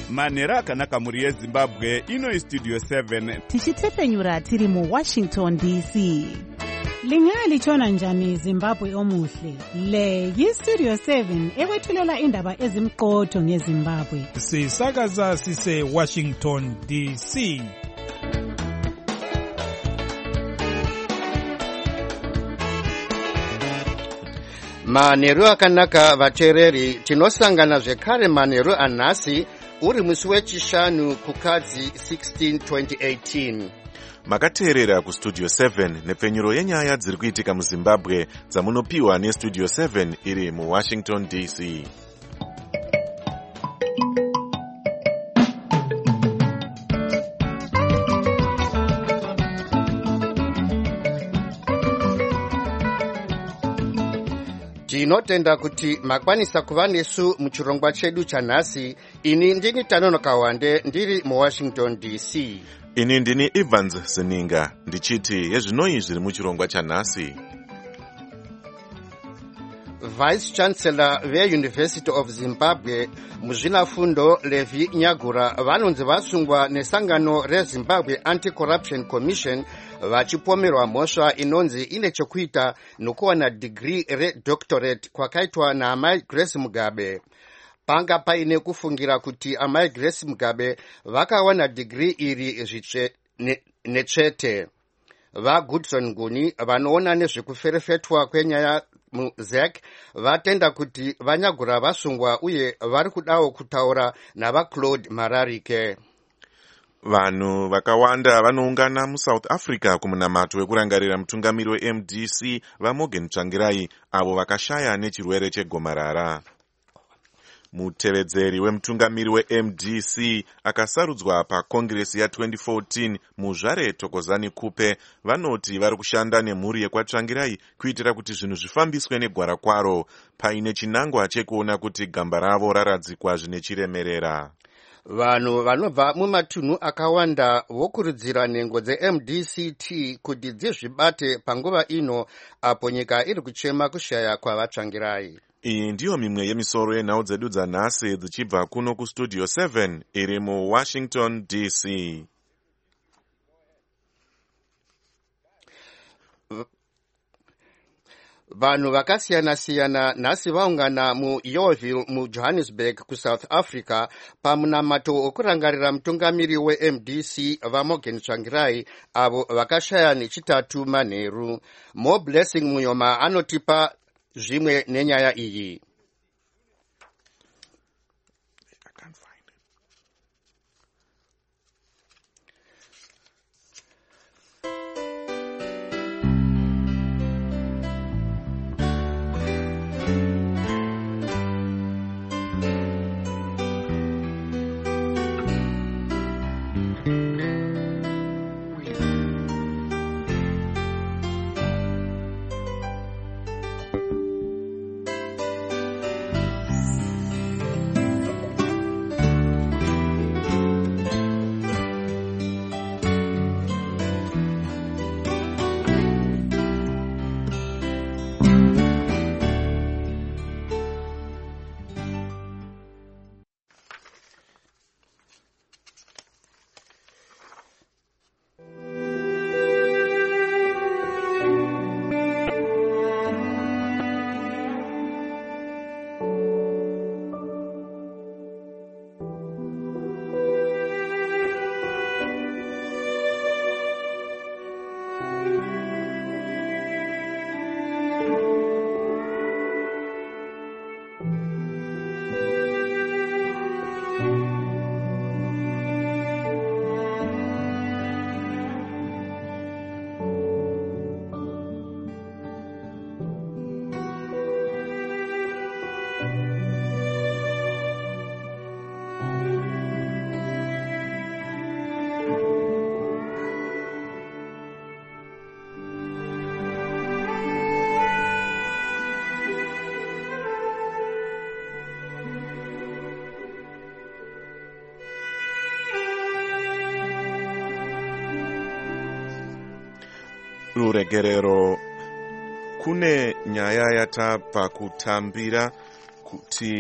manhero akanaka mhuri yezimbabwe. Ino istudio 7 tichitepfenyura tiri muWashington DC. Lingalitshona njani Zimbabwe omuhle? Le yiStudio 7 ekwethulela indaba ezimqotho ngeZimbabwe. Sisakaza sise Washington DC. Manheru akanaka vateereri, tinosangana zvekare manheru anhasi uri musi wechishanu kukadzi 16 2018. Makateerera kustudio 7 nepfenyuro yenyaya dziri kuitika muZimbabwe dzamunopiwa nestudio 7 iri muWashington DC. Tinotenda kuti makwanisa kuva nesu muchirongwa chedu chanhasi. Ini ndini Tanonoka Wande ndiri muWashington DC. Ini ndini Evans Seninga ndichiti yezvinoi zviri muchirongwa chanhasi. Vice Chancellor veUniversity of Zimbabwe muzvinafundo Levi Nyagura vanonzi vasungwa nesangano reZimbabwe Anti-Corruption Commission vachipomerwa mhosva inonzi ine chekuita nokuwana degree redoctorate kwakaitwa naamai Grace Mugabe. Panga paine kufungira kuti amai Grace Mugabe vakawana degree iri nechete. VaGoodson Nguni vanoona nezvekuferefetwa kwenyaya muZEC vatenda kuti Vanyagura vasungwa uye vari kudawo kutaura navaClaude Mararike. Vanhu vakawanda vanoungana muSouth Africa kumunamato wekurangarira mutungamiri weMDC vaMorgan Tsvangirai avo vakashaya nechirwere chegomarara. Mutevedzeri wemutungamiri weMDC akasarudzwa pakongresi ya2014 Muzvare Thokozani Kupe vanoti vari kushanda nemhuri yekwaTsvangirai kuitira kuti zvinhu zvifambiswe negwara kwaro paine chinangwa chekuona kuti gamba ravo raradzikwa zvine chiremerera. Vanhu vanobva mumatunhu akawanda vokurudzira nhengo dzeMDCT kuti dzizvibate panguva ino apo nyika iri kuchema kushaya kwavaTsvangirai. Iyi ndiyo mimwe yemisoro yenhau dzedu dzanhasi dzichibva kuno kustudio 7 iri muWashington DC. Vanhu vakasiyana-siyana nhasi vaungana muYeoville muJohannesburg kuSouth Africa pamunamato okurangarira mutungamiri weMDC vaMorgan Tsvangirai avo vakashaya nechitatu manheru. More Blessing Muyoma anotipa zvimwe nenyaya iyi. Ruregerero kune nyaya yatabva kutambira kuti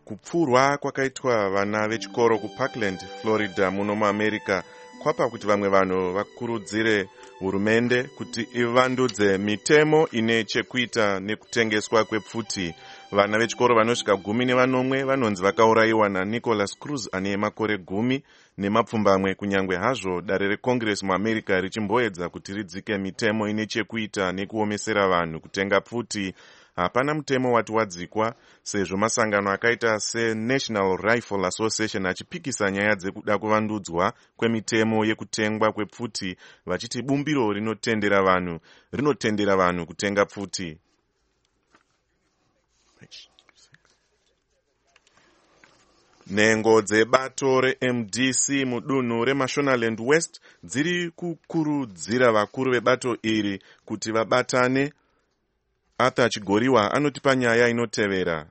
kupfurwa kwakaitwa vana vechikoro kuParkland, Florida muno muAmerica kwapa kuti vamwe vanhu vakurudzire hurumende kuti ivandudze mitemo ine chekuita nekutengeswa kwepfuti. Vana vechikoro vanosvika 14 vanonzi vakaurayiwa naNicholas Cruz ane makore 10 nemapfumbamwe, kunyangwe hazvo dare reCongress muAmerica richimboedza kuti ridzike mitemo ine chekuita nekuomesera vanhu kutenga pfuti. Hapana mutemo wati wadzikwa, sezvo masangano akaita seNational Rifle Association achipikisa nyaya dzekuda kuvandudzwa kwemitemo yekutengwa kwepfuti, vachiti bumbiro rinotendera vanhu kutenga pfuti. Nhengo dzebato reMDC mudunhu reMashonaland West dziri kukurudzira vakuru vebato iri kuti vabatane. Arthur Chigoriwa anoti panyaya inotevera.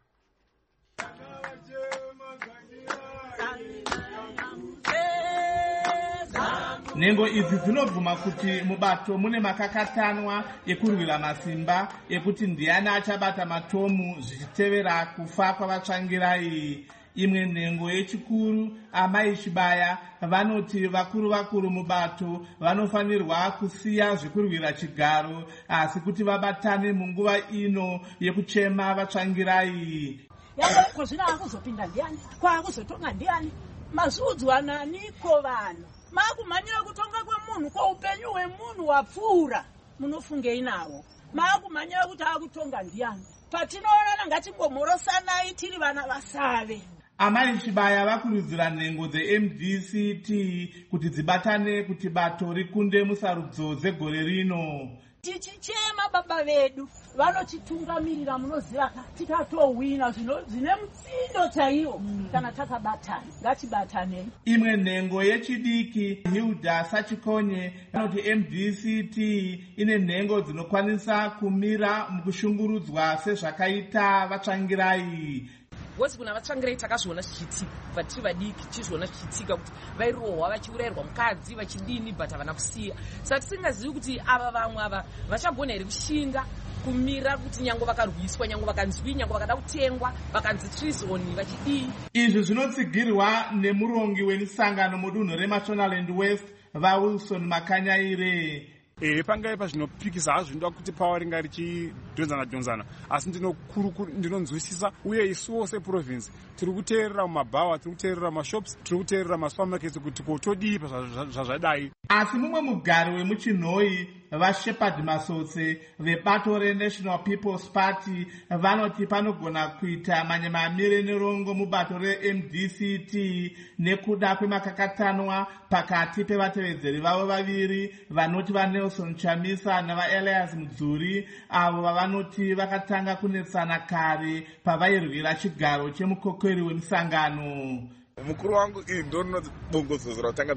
Nhengo idzi dzinobvuma kuti mubato mune makakatanwa ekurwira masimba ekuti ndiani achabata matomu zvichitevera kufa kwavatsvangirai. Imwe nhengo yechikuru, Amai Chibaya, vanoti vakuru mubato vanofanirwa kusiya zvekurwira chigaro asi kuti vabatane munguva ino yekuchema vatsvangirai. Yako zvina akuzopinda ndiani? Kwakuzotonga ndiani? Mazudzwa naniko vanhu. Makumanyira kutonga kwemunhu kweupenyu hwemunhu wapfuura. Munofungei nawo? Makumanyira kuti akutonga ndiani? Patinoona ngatingomhorosanai tiri vana vasave. Amai Chibaya vakurudzira nhengo dzeMDCT kuti dzibatane kuti bato rikunde musarudzo dzegore rino. Tichichema baba vedu vanotitungamirira, munoziva tikatowina zvine mutsindo chaiwo kana takabatana. Ngatibatanei. Imwe nhengo yechidiki, Hilda Sachikonye, vanoti MDCT ine nhengo dzinokwanisa kumira mukushungurudzwa sezvakaita vatsvangirai. Wose kuna vatsvangirai takazviona zvichiitika, vatiri vadiki tichizviona zvichiitika kuti vairohwa vachiurayirwa mukadzi vachidini bhata havana kusiya. Saka tisingazivi kuti ava vamwe ava vachagona here kushinga kumira kuti nyange vakarwiswa, nyange vakanzwi, nyange vakada kutengwa, vakanzi treason vachidii. Izvi zvinotsigirwa nemurongi wemisangano mudunhu reMashonaland West, vaWilson Makanyaire. Pangaipa zvinopikisa hazvo ndoda kuti pawa ringa richidhonzana asi ndinonzwisisa, uye isuwo seprovince tiri kuteerera mumabhawa, tiri kuteerera mashops, tiri kuteerera masupermarkets kuti kotodii zvazvadai. Asi mumwe mugari wemuchinhoi, vaShepherd Masotse vebato reNational People's Party vanoti panogona kuita manyemamire nerongo mubato reMDCT nekuda kwemakakatanwa pakati pevatevedzeri vavo vaviri vanoti vaNelson Chamisa navaElias Mudzuri, avo vavanoti vakatanga kunetsana kare pavairwira chigaro chemukokeri wemisangano. Mukuru wangu iyi ndonoti bongozozora kutanga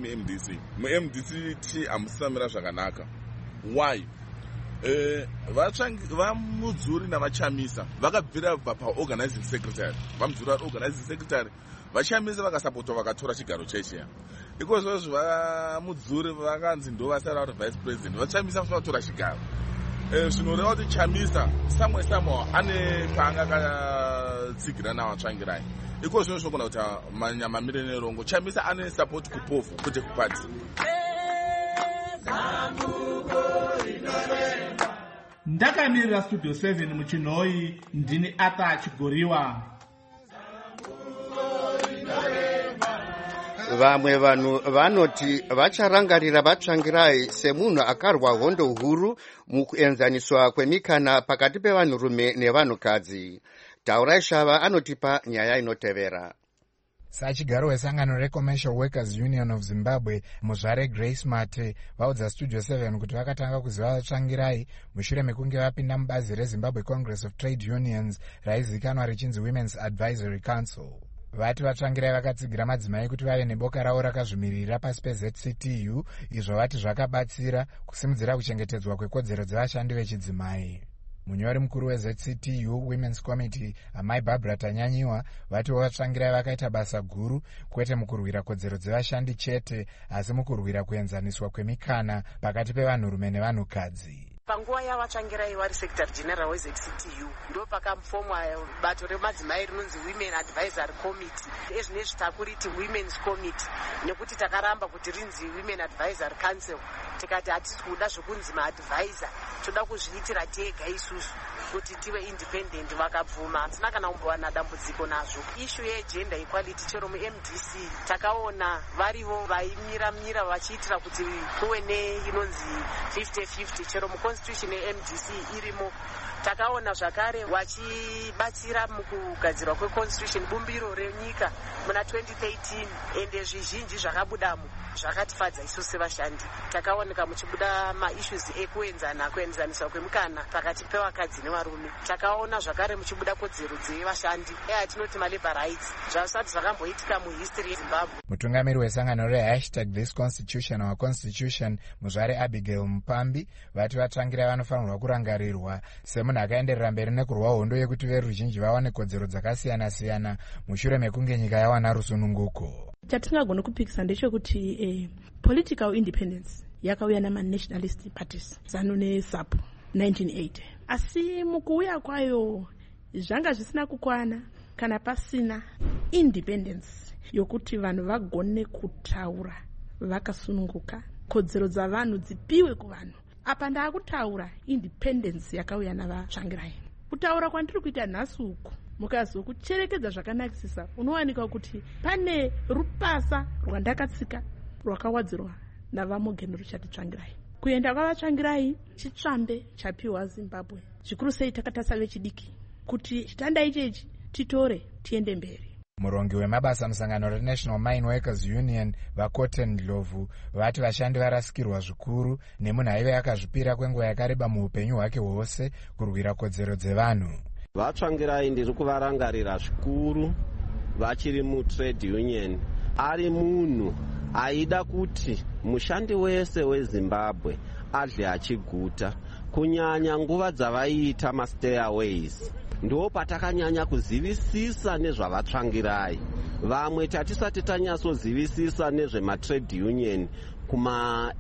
muMDCT hamusamira zvakanaka. Why? Vamudzuri navachamisa vakabvira paorganizing secretary, vamudzuri vari organizing secretary, vachamisa vakasapotwa vakatora chigaro chechiya. Ikozvozvo vamudzuri vakanzi ndo vasara vari vice president, vachamisa vatora chigaro. Zvinoreva kuti Chamisa samwe ane paanga akatsigira navatsvangirai. Ikozvino zvinogona kuti manyamamire nerongo. Chamisa ane support kupofu kwete kupati. Ndakamirira Studio 7 muchinhoi, ndini Arthur Chigoriwa. Vamwe vanhu vanoti vacharangarira vatsvangirai semunhu akarwa hondo huru mukuenzaniswa kwemikana pakati pevanhurume nevanhukadzi. Taurai Shava anotipa nyaya inotevera. Sachigaro wesangano reCommercial Workers Union of Zimbabwe, muzvare Grace Mate vaudza Studio 7 kuti vakatanga kuziva vatsvangirai mushure mekunge vapinda mubazi reZimbabwe Congress of Trade Unions raizikanwa richinzi Women's Advisory Council. Vati vatsvangirai vakatsigira madzimai kuti vave neboka ravo rakazvimirira pasi peZCTU, izvo vati zvakabatsira kusimudzira kuchengetedzwa kwekodzero dzevashandi vechidzimai. Munyori mukuru weZCTU Women's Committee, Amai Barbara Tanyanyiwa, vati vatsvangirai vakaita basa guru kwete mukurwira kodzero dzevashandi chete asi mukurwira kuenzaniswa kwemikana pakati pevanhurume nevanhukadzi. Panguva yavatsvangirai vari secretary general weZCTU ndo pakamufomwa bato remadzimai rinonzi Women Advisory Committee. Ezvinezvi takuriti Women's Committee nekuti takaramba kuti rinzi Women Advisory Council. Tikati hatisi kuda zvokunzi maadvisor, toda kuzviitira tega isusu kuti tive independent. Vakabvuma, hatina kana kumbowana dambudziko nazvo. Issue yegender equality chero muMDC takaona varivo vaimira vachiitira kuti kuve inonzi 50-50 chero muconstitution yeMDC irimo. Takaona zvakare vachibatsira mukugadzirwa kweconstitution bumbiro renyika muna 2013 ende zvizhinji zvakabudamo zvakatifadza isusu sevashandi. Takaoneka muchibuda maissues kuenzaniswa kwemukana pakati pevakadzi nevarume. Takaona zvakare muchibuda kodzero dzevashandi tinoti malabor rights zvasati zvakamboitika muhistory yeZimbabwe. Mutungamiri wesangano re#ThisConstitution our Constitution Muzvare Abigail Mupambi vati vatsvangirai vanofanirwa kurangarirwa semunhu akaenderera mberi nekurwa hondo yekuti veruzhinji vawane kodzero dzakasiyana-siyana mushure mekunge nyika yawana rusununguko. Chatingagona kupikisa ndechekuti political independence yakauya nama-nationalist parties ZANU neZAPU 1980, asi mukuuya kwayo zvanga zvisina kukwana kana pasina independence yokuti vanhu vagone kutaura vakasununguka, kodzero dzavanhu dzipiwe kuvanhu. Apa ndaakutaura independence yakauya navatsvangirai. Kutaura kwandiri kuita nhasi uku mukazokucherekedza zvakanakisisa unowanika kuti pane rupasa rwandakatsika rwakawadzirwa navaMorgan Richard Tsvangirai. Kuenda kwavatsvangirai chitsvambe chapiwa Zimbabwe, zvikuru sei takatasa vechidiki kuti chitanda ichechi titore tiende mberi. Murongi wemabasa musangano reNational Mine Workers Union vaCotton Ndlovu vati vashandi varasikirwa zvikuru nemunhu aive akazvipira kwenguva yakareba muupenyu hwake hwose kurwira kodzero dzevanhu. Vatsvangirai ndiri kuvarangarira zvikuru vachiri mutrade union. Ari munhu aida kuti mushandi wese weZimbabwe adle achiguta, kunyanya nguva dzavaiita mastairways. Ndo patakanyanya kuzivisisa nezvavatsvangirai. Vamwe tatisati tanyatsozivisisa nezvematrade union kuma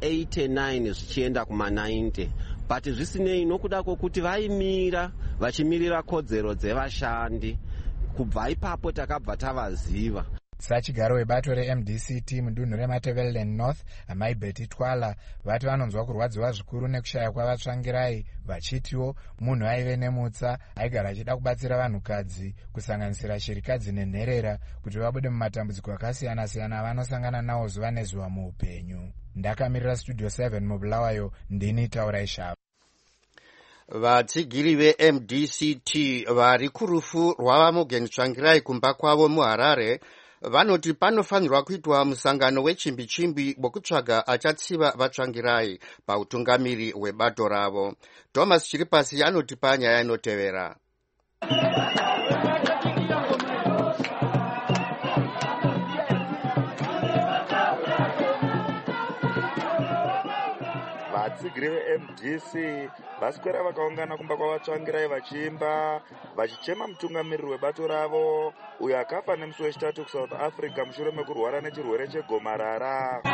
89 zvichienda kuma 90, but zvisinei nokuda kwokuti vaimira vachimirira kodzero dzevashandi. Kubva ipapo takabva tavaziva. Sachigaro webato reMDCT mudunhu reMatabeleland North amai Betty Twala vati vanonzwa kurwadziwa zvikuru nekushaya kwavatsvangirai vachitiwo munhu aive nemutsa aigara achida kubatsira vanhukadzi kusanganisira shirikadzi nenherera kuti vabude mumatambudziko akasiyana-siyana avanosangana nawo zuva nezuva muupenyu. Ndakamirira Studio 7 muBulawayo, ndini Taurai Shava. Vatsigiri veMDCT vari kurufu rwavaMorgan Tsvangirai kumba kwavo muHarare vanoti panofanirwa kuitwa musangano wechimbi-chimbi wekutsvaga achatsiva vatsvangirai pautungamiri hwebato ravo. Thomas Chiripasi anotipa nyaya inotevera. Vatsigiri veMDC vaswera vakaungana kumba kwavatsvangirai vachiimba vachichema mutungamiriri webato ravo uyo akafa nemusi wechitatu kuSouth Africa mushure mekurwara nechirwere chegomarara.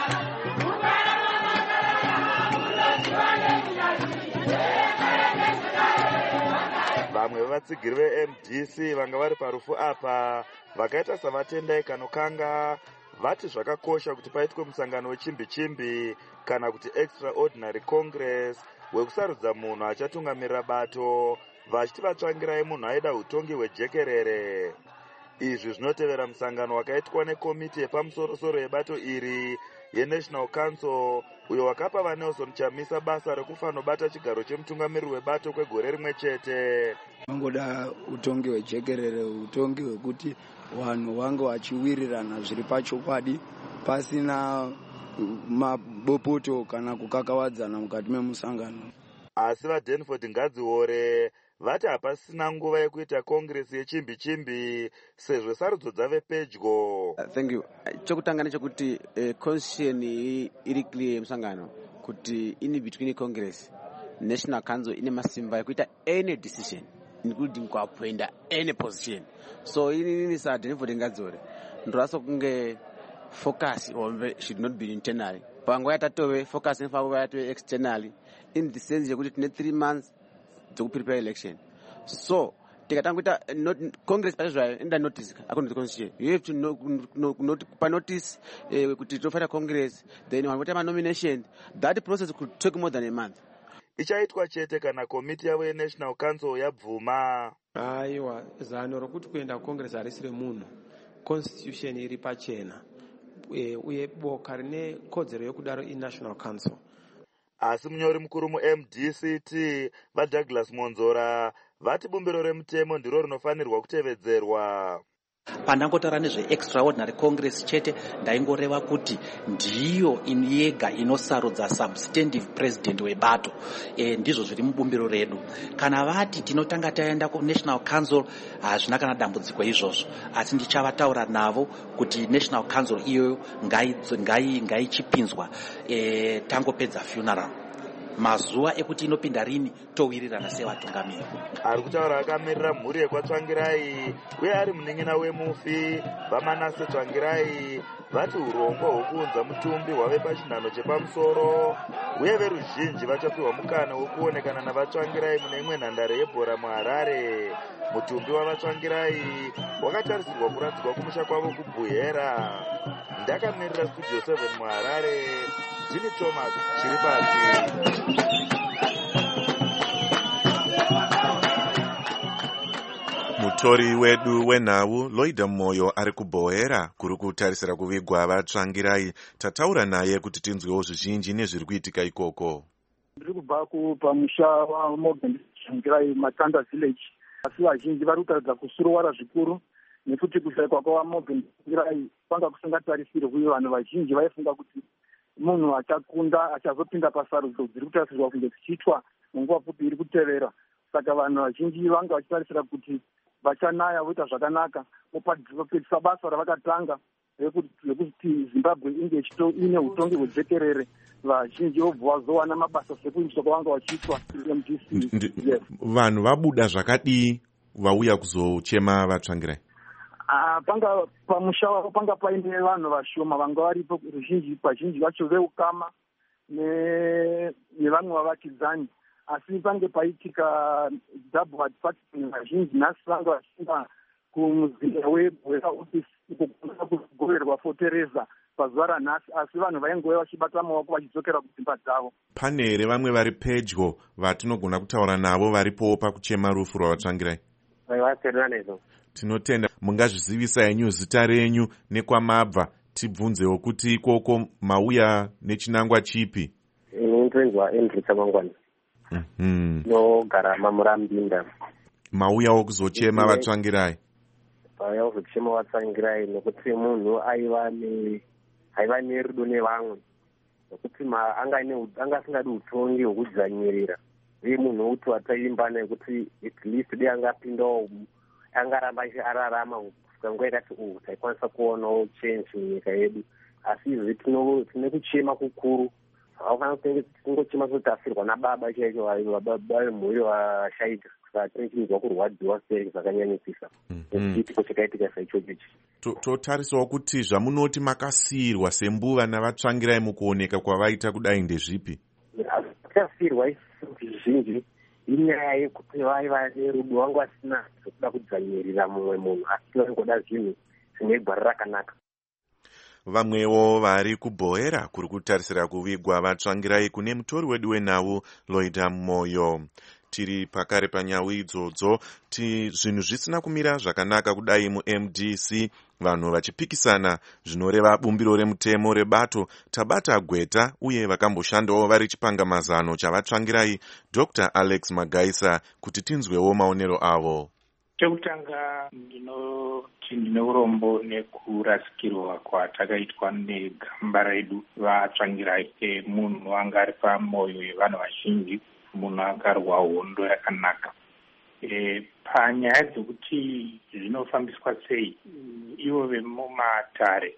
Vamwe vevatsigiri veMDC vanga vari parufu apa vakaita savatendai kanokanga vati zvakakosha kuti paitwe musangano wechimbi-chimbi kana kuti extraordinary congress wekusarudza munhu achatungamirira bato, vachiti vatsvangirai munhu aida utongi hwejekerere. Izvi zvinotevera musangano wakaitwa nekomiti yepamusoro-soro yebato iri yeNational Council uyo wakapa vaNelson Chamisa basa rekufanobata chigaro chemutungamiriri webato kwegore rimwe chete. Vangoda utongi hwejekerere, utongi hwekuti vanhu vange vachiwirirana zviri pachokwadi pasina mabopoto kana kukakawadzana mukati memusangano. Asi vaDenford Ngadziore vati hapasina nguva yekuita kongresi yechimbi-chimbi sezvo sarudzo dzave pedyo. Thank you. Chokutanga nechekuti constitution iri clear yemusangano kuti in between congress National Council ine masimba ekuita any decision including kuappointa any position. So ini saDenford Ngadziore ndorasa kunge focus should not be internally. Panguva yatatove focus inofanira yatove externally in the sense yekuti tine 3 months to prepare election. So tikatanga kuita Congress pachezvayo enda notice according to the constitution. You have to kupa notice kuti tofaita Congress, then wanoita nomination. That process could take more than a month. Ichaitwa chete kana komiti yavo yeNational Council yabvuma. Aiwa, zano rokuti kuenda Congress harisi remunhu. Constitution iri pachena. Uye boka rine kodzero yokudaro iNational Council. Asi munyori mukuru muMDCT vaDouglas Monzora vati bumbiro remutemo ndiro rinofanirwa kutevedzerwa. Pandangotaura nezve-extraordinary congress chete ndaingoreva kuti ndiyo yega inosarudza substantive president webato. Ndizvo zviri mubumbiro redu. Kana vati tinotanga taenda kuNational Council, hazvina kana dambudziko izvozvo, asi ndichavataura navo kuti National Council iyoyo ngaichipinzwa tangopedza funeral. Mazuva ekuti inopinda rini towirirana sevatungamiri. Ari kutaura akamirira mhuri yekwaTsvangirai uye ari muneng'ena wemufi vaManase Tsvangirai vati urongwa hwokuunza mutumbi hwave pachinhano chepamusoro uye veruzhinji vachapiwa mukana wokuonekana navaTsvangirai mune imwe nhandare yebhora muHarare. Mutumbi wavaTsvangirai wakatarisirwa kuradzikwa kumusha kwavo kuBuhera. Ndakamirira Studio 7 muHarare, Jimmy Thomas Chiripati. Mutori wedu wenhau Loida Moyo ari kuBohera kuri kutarisira kuvigwa vaTsvangirai. Tataura naye kuti tinzwewo zvizhinji nezviri kuitika ikoko. Ndiri kubva pamusha waMorgan Tsvangirai Matanda Village. Asi vazhinji vari kutaridza kusuruvara zvikuru nekuti kushayikwa kwaMorgan Tsvangirai kwanga kusingatarisirwi. Vanhu vazhinji vaifunga kuti munhu achakunda achazopinda pasarudzo dziri kutarisirwa kunge dzichiitwa munguva pfupi iri kutevera. Saka vanhu vazhinji vanga vachitarisira kuti vachanaya voita zvakanaka vopedzisa basa ravakatanga rekuti Zimbabwe inge ine utongi hwejekerere. Vazhinji vobva vazowana mabasa sekuindiswa kwavanga vachiitwa MDC. Vanhu vabuda zvakadii vauya kuzochema vaTsvangirai? Panga pamusha wavo panga paine vanhu vashoma vanga varipo, vazhinji vacho veukama nevamwe vavakidzani. Asi pange paitika double advertising, vazhinji nhasi vanga vachienda kumuzinda weBohera office kugoverwa for Teresa pazuva ranhasi, asi vanhu vaingova vachibata maoko vachidzokera kudzimba dzavo. Pane here vamwe vari pedyo vatinogona kutaura navo varipo pakuchema rufu rwavaTsvangirai? Tinotenda. Mungazvizivisa henyu zita renyu nekwamabva, tibvunzewo kuti ikoko mauya nechinangwa chipi? Inondonzwa Endrisa Mangwana. Nogara maMurambinda. Mauyawo kuzochema vaTsvangirai? Mauya kuzochema vaTsvangirai nekuti munhu aiva nerudo nevamwe, nekuti anga asingadi utongi hwokudzvanyirira, uye munhu wokuti wataimba nekuti at least dei angapindawo angaramba ararama kusvika nguva yakati taikwanisa kuonawo change munyika yedu. Asi izvi tine kuchema kukuru. Haufanira kungochema sotasirwa nababa chaicho, baba vemhuri vashaika. Saka tinochinzwa kurwadziwa sei zvakanyanyisisa chiitiko chakaitika saichocho ichi. Totarisawo kuti zvamunoti makasiyirwa sembuva navaTsvangirai mukuoneka kwavaita kudai ndezvipi? Takasiyirwa zvizhinji inyaya yekuti vaiva nerudo, vanga vasina zvokuda kudzvanyirira mumwe munhu, asi vaingoda zvinhu zvine gwara rakanaka. Vamwewo vari kuBohera kuri kutarisira kuvigwa vaTsvangirai kune mutori wedu wenhau Loida Moyo. Tiri pakare panyau idzodzo, zvinhu zvisina kumira zvakanaka kudai muMDC, vanhu vachipikisana zvinoreva bumbiro remutemo rebato. Tabata Gweta uye vakamboshandawo vari chipangamazano chavaTsvangirai, Dr. Alex Magaisa, kuti tinzwewo maonero avo. Chekutanga ndinoti ndine urombo nekurasikirwa kwatakaitwa negamba redu vaTsvangirai. Munhu anga ari pamwoyo yevanhu vazhinji, munhu akarwa hondo yakanaka. Panyaya dzekuti zvinofambiswa sei, ivo vemumatare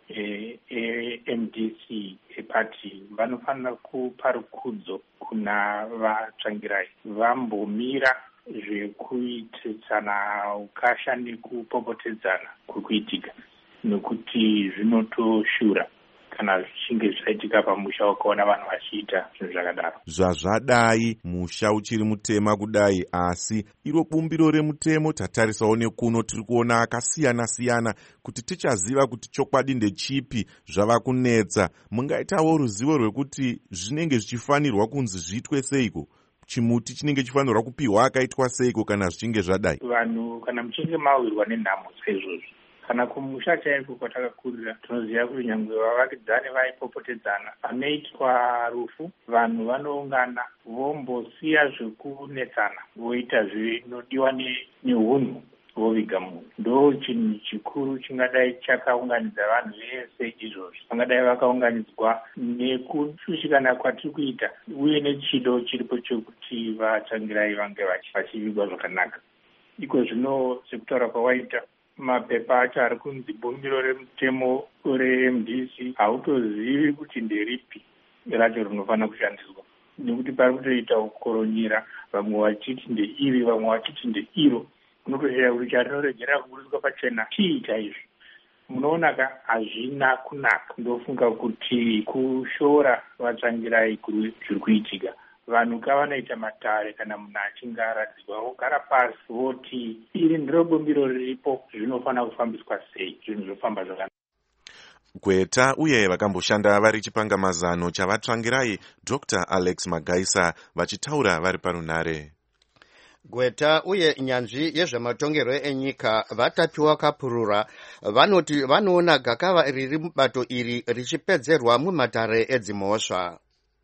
MDC epati vanofanira kupa rukudzo kuna vaTsvangirai, vambomira zvekuitisana ukasha nekupopotedzana kuri kuitika. nekuti zvinotoshura kana zvichinge zvaitika pamusha wakaona vanhu vachiita zvinhu zvakadaro. Zvazvadai musha uchiri mutema kudai, asi iro bumbiro remutemo tatarisawo nekuno tiri kuona akasiyana-siyana kuti tichaziva kuti chokwadi ndechipi zvava kunetsa. Mungaitawo ruzivo rwekuti zvinenge zvichifanirwa kunzi zviitwe seiko? Chimuti chinenge chifanirwa kupiwa akaitwa seiko kana zvichinge zvadai? Vanhu kana muchinge mawirwa nenhamo saizvozvi, kana kumusha chaiko kwatakakurira, tinoziva kuti nyangwe vavakidzani vaipopotedzana panoitwa rufu, vanhu vanoungana vombosiya zvekunetsana voita zvinodiwa neunhu voviga munhu. Ndo chinhu chikuru chingadai chakaunganidza vanhu vese izvozvi. Vangadai vakaunganidzwa nekushushikana kwatiri kuita uye nechido chiripo chokuti vatsvangirai vange vachivigwa zvakanaka. Iko zvino sekutaura kwawaita, mapepa acho ari kunzi bumbiro remutemo reMDC hautozivi kuti nderipi racho rinofanira kushandiswa, nekuti pari kutoita kukoronyera, vamwe vachiti ndeiri, vamwe vachiti ndeiro. Unotoshaya kuti charinoregera kuburiswa pachena chii chaizvo. Munoona hazvina kunaka. Ndofunga kuti kushora vatsvangirai kuri zviri kuitika. Vanhu kavanoita matare kana munhu achinge aradzikwa vogara pasi voti iri ndiro bumbiro riripo, zvinofanira kufambiswa sei, zvinhu zvofamba zvakanaka. Gweta uye vakamboshanda vari chipangamazano chavatsvangirai Dr. Alex Magaisa vachitaura vari parunare. Gweta uye nyanzvi yezvematongerwo enyika vatapiwa kapurura vanoti vanoona gakava riri mubato iri richipedzerwa mumatare edzimhosva.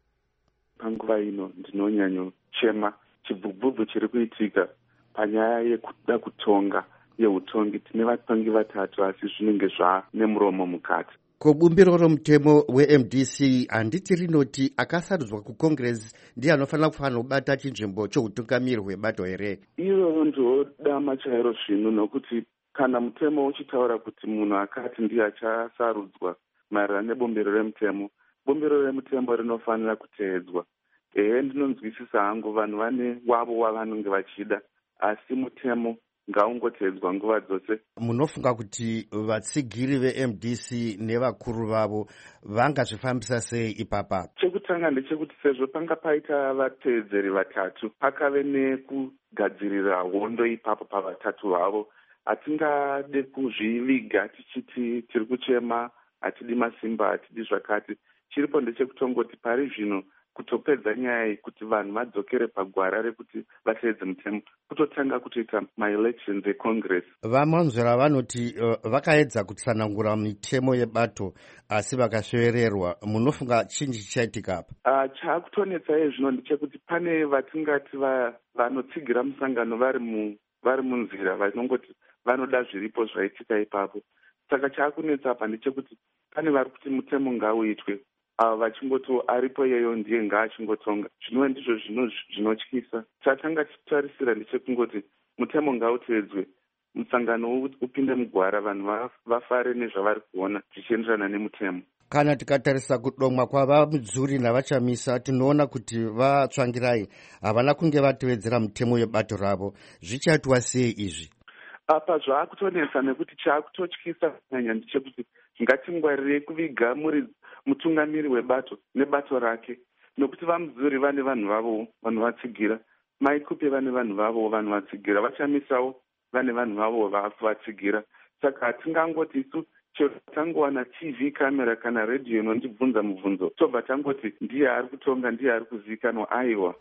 Panguva ino ndinonyanyochema chibvubvubvu chiri kuitika panyaya yekuda kutonga yeutongi. Tine vatongi vatatu asi zvinenge zvanemuromo mukati. Kubumbiro romutemo weMDC handiti rinoti akasarudzwa kuCongress ndiye anofanira kubata chinzvimbo cheutungamiri hwebato here? Iro ndoda chairo zvino, nokuti kana mutemo uchitaura kuti munhu akati ndiye achasarudzwa maererano nebumbiro remutemo, bumbiro remutemo rinofanira kuteedzwa. Ndinonzwisisa hangu vanhu vane wavo wavanenge vachida, asi mutemo ngaungoteedzwa nguva dzose. Munofunga kuti vatsigiri veMDC nevakuru vavo vangazvifambisa sei ipapa? Chekutanga ndechekuti sezvo panga paita vateedzeri vatatu, pakave nekugadzirira hondo ipapo pavatatu vavo. Hatingade kuzviviga tichiti tiri kuchema, hatidi masimba, hatidi zvakati. Chiripo ndechekutongoti pari zvino kutopedza nyaya yekuti vanhu vadzokere pagwara rekuti vateedze mutemo, kutotanga kutoita maelections eCongress. Vamanzvera vanoti vakaedza kutsanangura mitemo yebato asi vakasvevererwa. Munofunga chinji chichaitika apa? Chaakutonetsa izvino ndechekuti pane vatingati vanotsigira musangano vari munzira, vanongoti vanoda zviripo zvaitika ipapo. Saka chaakunetsa apa ndechekuti pane vari kuti mutemo ngauitwe, vachingoti aripo iyeyo ndiye ngaachingotonga. Zvinova ndizvo zvinotyisa. Chatanga tichitarisira ndechekungoti mutemo ngauteedzwe, musangano upinde mugwara, vanhu vafare nezvavari kuona zvichienderana nemutemo. Kana tikatarisa kudomwa kwavamudzuri navachamisa, tinoona kuti vatsvangirai havana kunge vatevedzera mutemo yebato ravo. Zvichaitwa sei izvi? Apa zvaakutonetsa nekuti chaakutotyisa kunyanya ndechekuti ngatingwarirei kuviga mutungamiri webato nebato rake, nokuti vamudzuri vane vanhu vavo vanhu vatsigira, maikupe vane vanhu vavo vanhu vatsigira, vachamisawo vane vanhu vavo vatsigira. Saka hatingangoti isu chero tangowana TV kamera kana redhiyo inondibvunza mubvunzo tobva tangoti ndiye ari kutonga, ndiye ari kuzivikanwa. Aiwa,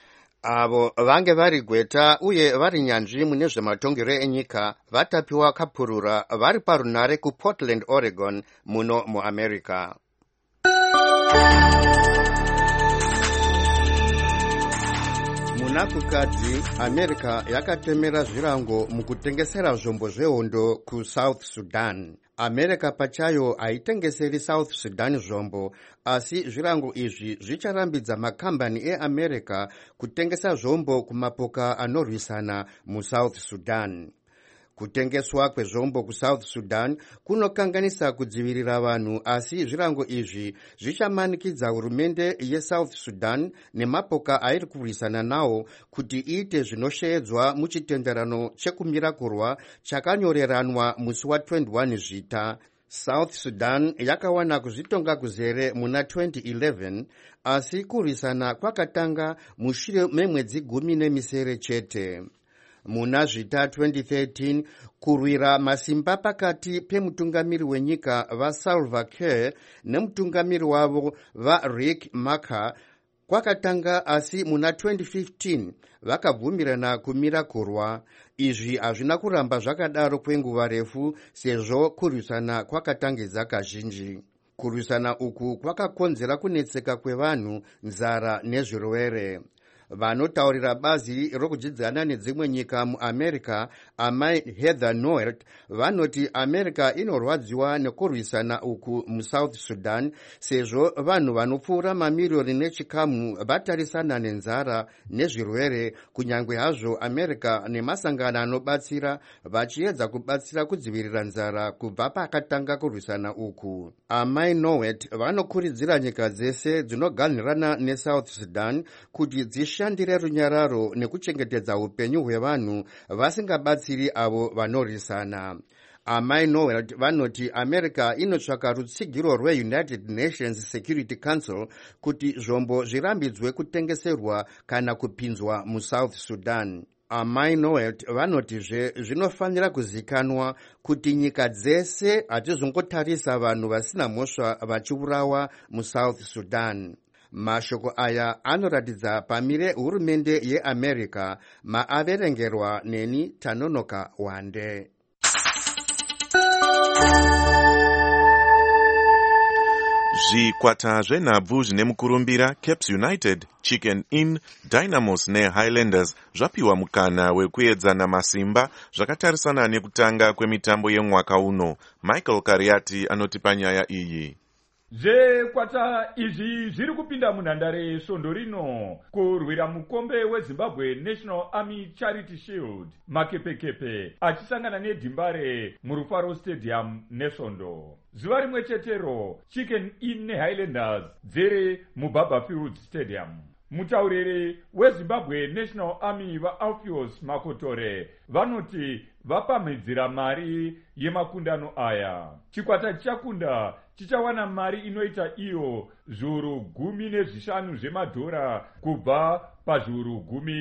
avo vange vari Gweta uye vari nyanzvi mune zvematongero enyika vatapiwa kapurura vari parunare kuPortland, Oregon muno muAmerica. Munakukadzi, America yakatemera zvirango mukutengesera zvombo zvehondo kuSouth Sudan. America pachayo haitengeseri South Sudan zvombo, asi zvirango izvi zvicharambidza makambani eAmerica kutengesa zvombo kumapoka anorwisana muSouth Sudan. Kutengeswa kwezvombo kuSouth Sudan kunokanganisa kudzivirira vanhu, asi zvirango izvi zvichamanikidza hurumende yeSouth Sudan nemapoka airi kurwisana nawo kuti iite zvinoshedzwa muchitenderano chekumira kurwa chakanyoreranwa musi wa21 Zvita. South Sudan yakawana kuzvitonga kuzere muna 2011, asi kurwisana kwakatanga mushure memwedzi 10 chete. Muna Zvita 2013, kurwira masimba pakati pemutungamiri wenyika vaSalva Kiir nemutungamiri wavo vaRiek Machar kwakatanga, asi muna 2015 vakabvumirana kumira kurwa. Izvi hazvina kuramba zvakadaro kwenguva refu, sezvo kurwisana kwakatangidza kazhinji. Kurwisana uku kwakakonzera kunetseka kwevanhu, nzara nezvirwere. Vanotaurira bazi rokudzidzana nedzimwe nyika muAmerica, amai Heather Nauert, vanoti America inorwadziwa nekurwisana uku muSouth Sudan, sezvo vanhu vanopfuura mamiliyoni nechikamu vatarisana nenzara nezvirwere, kunyangwe hazvo America nemasangano anobatsira vachiedza kubatsira kudzivirira nzara kubva pakatanga kurwisana uku. Amai Nauert vanokurudzira nyika dzese dzinoganhirana neSouth Sudan kuti dzishandire runyararo nekuchengetedza upenyu hwevanhu vasingabatsiri avo vanorwisana. Amai Nauert vanoti America inotsvaka rutsigiro rweUnited Nations Security Council kuti zvombo zvirambidzwe kutengeserwa kana kupinzwa muSouth Sudan. Amai Nauert vanotizve zvinofanira kuzikanwa kuti nyika dzese hadzizongotarisa vanhu vasina mhosva vachiurawa muSouth Sudan. Mashoko aya anoratidza pamire hurumende yeAmerica, maaverengerwa neni Tanonoka Wande. Zvikwata zvenhabvu zvine mukurumbira Caps United, Chicken Inn, Dynamos neHighlanders zvapiwa mukana wekuedzana masimba zvakatarisana nekutanga kwemitambo yemwaka uno. Michael Kariati anoti panyaya iyi. Zvekwata izvi zviri kupinda munhandare yesvondo rino kurwira mukombe weZimbabwe National Army Charity Shield, makepekepe achisangana neDhimbare muRufaro Stadium nesvondo. Zuva rimwe chetero Chicken Inn neHighlanders dzere muBaba Field Stadium. Mutauriri weZimbabwe National Army vaAlpheus Makotore vanoti vapamhidzira mari yemakundano aya. Chikwata chakunda chichawana mari inoita iyo zviuru 15 zvemadhora kubva pazviuru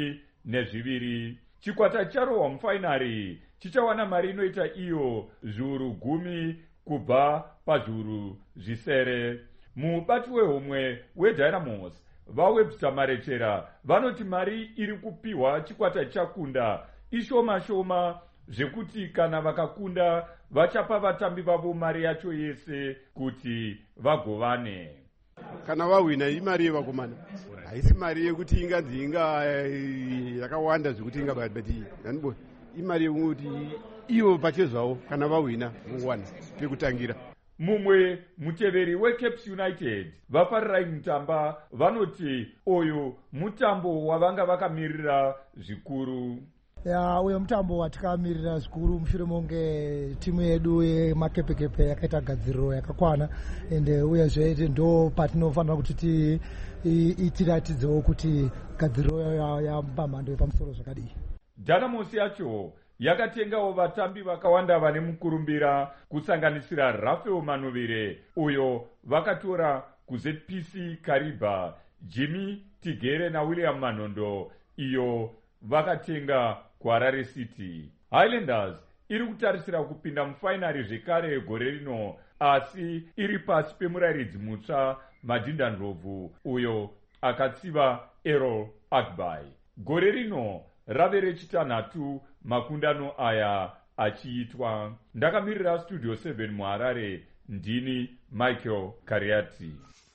12. Chikwata charohwa mufainari chichawana mari inoita iyo zviuru 10 kubva pazviuru 7. Mubati wehomwe weDynamos vaWebster Marechera vanoti mari iri kupiwa chikwata chakunda ishoma shoma, zvekuti kana vakakunda vachapa vatambi vavo mari yacho yese kuti vagovane. Kana vawina imari yevakomana, haisi mari yekuti inganzi yakawanda zvekuti ingabati nanibona imari yekuti ivo pachezvavo kana vawina muwana pekutangira. Mumwe muteveri weCaps United vafarirai mutamba vanoti oyo mutambo wavanga vakamirira zvikuru. Uyo mutambo watikamirira zvikuru mushure monge timu yedu yemakepekepe yakaita gadziriro yakakwana, ende uyezve ndo patinofanira kuti tiratidzewo kuti gadziriro yapamhando yepamusoro zvakadii. Dynamos yacho yakatengawo vatambi vakawanda vane mukurumbira kusanganisira Rafael Manovire uyo vakatora kuZPC Kariba, Jimmy Tigere naWilliam Manondo iyo vakatenga kuHarare City. Highlanders iri kutarisira kupinda mufainari zvekare gore rino, asi iri pasi pemurairidzi mutsva Madinda Ndlovu uyo akatsiva Errol Akbai. Gore rino rave rechitanhatu makundano aya achiitwa. Ndakamirira Studio 7 muHarare, ndini Michael Kariati.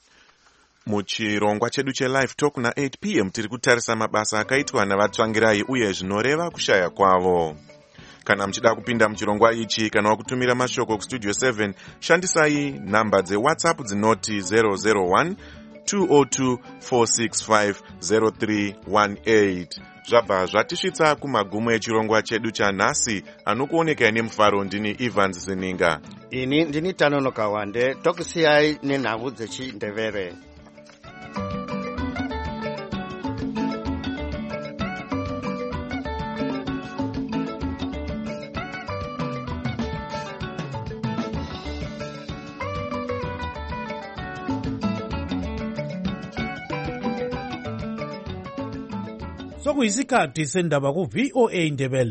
Muchirongwa chedu cheLive Talk na8 p.m. tiri kutarisa mabasa akaitwa navatsvangirai uye zvinoreva kushaya kwavo. Kana mchida kupinda muchirongwa ichi kana wakutumira mashoko kuStudio 7, shandisai namba dzeWhatsApp dzinoti 001 202 465 0318. zvabva zvatisvitsa kumagumo echirongwa chedu chanhasi. Anokuonekai nemufaro ndini Evans Zininga. Ini ndini Tanonoka Wande. Tokusiyai nenhau dzechiNdebele. Sokuyisikhathi sendaba ku VOA Ndebele.